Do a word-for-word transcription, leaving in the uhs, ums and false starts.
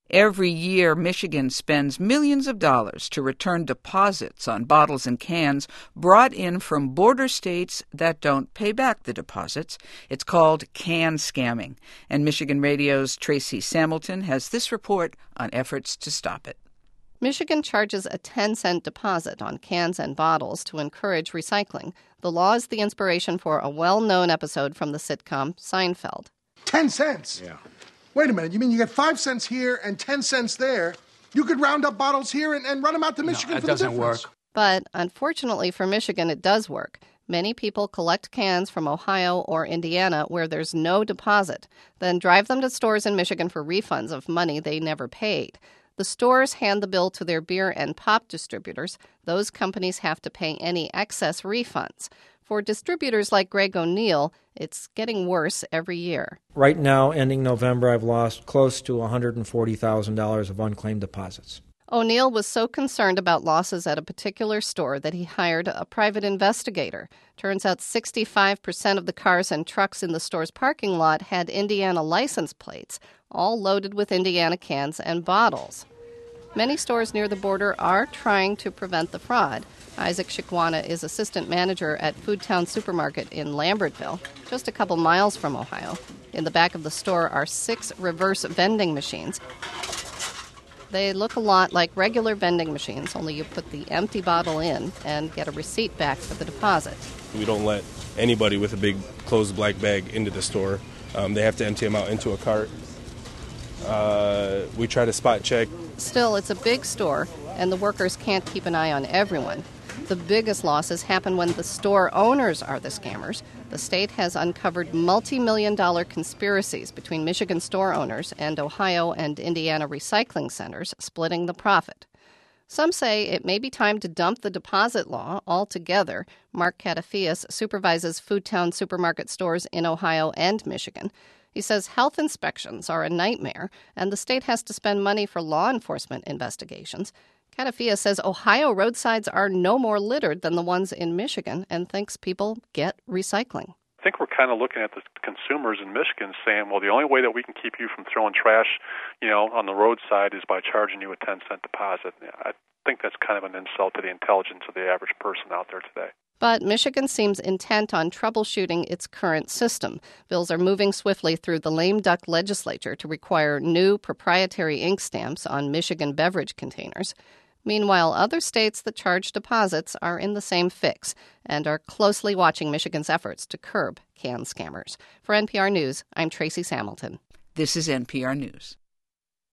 Every year, Michigan spends millions of dollars to return deposits on bottles and cans brought in from border states that don't pay back the deposits. It's called can scamming. And Michigan Radio's Tracy Samilton has this report on efforts to stop it. Michigan charges a ten cent deposit on cans and bottles to encourage recycling. The law is the inspiration for a well-known episode from the sitcom Seinfeld. Ten cents? Yeah. Wait a minute, you mean you get five cents here and ten cents there? You could round up bottles here and, and run them out to Michigan no, for the difference. That doesn't work. But unfortunately for Michigan, it does work. Many people collect cans from Ohio or Indiana where there's no deposit, then drive them to stores in Michigan for refunds of money they never paid. The stores hand the bill to their beer and pop distributors. Those companies have to pay any excess refunds. For distributors like Greg O'Neill, it's getting worse every year. Right now, ending November, I've lost close to one hundred forty thousand dollars of unclaimed deposits. O'Neill was so concerned about losses at a particular store that he hired a private investigator. Turns out sixty-five percent of the cars and trucks in the store's parking lot had Indiana license plates, all loaded with Indiana cans and bottles. Many stores near the border are trying to prevent the fraud. Isaac Shikwana is assistant manager at Foodtown Supermarket in Lambertville, just a couple miles from Ohio. In the back of the store are six reverse vending machines. They look a lot like regular vending machines, only you put the empty bottle in and get a receipt back for the deposit. We don't let anybody with a big closed black bag into the store. Um, they have to empty them out into a cart. Uh, we try to spot check. Still, it's a big store, and the workers can't keep an eye on everyone. The biggest losses happen when the store owners are the scammers. The state has uncovered multi-million dollar conspiracies between Michigan store owners and Ohio and Indiana recycling centers, splitting the profit. Some say it may be time to dump the deposit law altogether. Mark Catafias supervises Foodtown Supermarket stores in Ohio and Michigan. He says health inspections are a nightmare, and the state has to spend money for law enforcement investigations. Catafias says Ohio roadsides are no more littered than the ones in Michigan and thinks people get recycling. I think we're kind of looking at the consumers in Michigan saying, well, the only way that we can keep you from throwing trash, you know, on the roadside is by charging you a ten cent deposit. I think that's kind of an insult to the intelligence of the average person out there today. But Michigan seems intent on troubleshooting its current system. Bills are moving swiftly through the lame duck legislature to require new proprietary ink stamps on Michigan beverage containers. Meanwhile, other states that charge deposits are in the same fix and are closely watching Michigan's efforts to curb can scammers. For N P R News, I'm Tracy Samilton. This is N P R News.